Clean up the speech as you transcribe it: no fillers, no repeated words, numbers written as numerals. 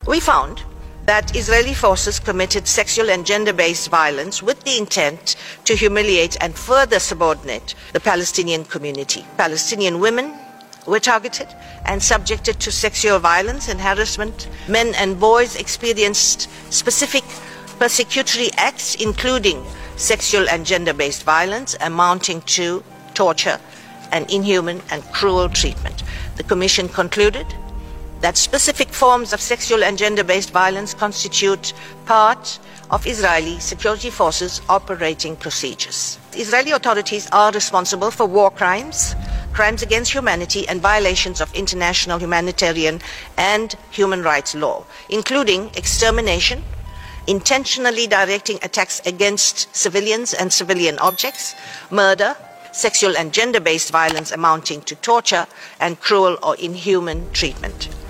We found that Israeli forces committed sexual and gender-based violence with the intent to humiliate and further subordinate the Palestinian community. Palestinian women were targeted and subjected to sexual violence and harassment. Men and boys experienced specific persecutory acts, including sexual and gender-based violence amounting to torture and inhuman and cruel treatment. The Commission concluded that specific forms of sexual and gender-based violence constitute part of Israeli security forces' operating procedures. The Israeli authorities are responsible for war crimes, crimes against humanity, and violations of international humanitarian and human rights law, including extermination, intentionally directing attacks against civilians and civilian objects, murder, sexual and gender-based violence amounting to torture, and cruel or inhuman treatment.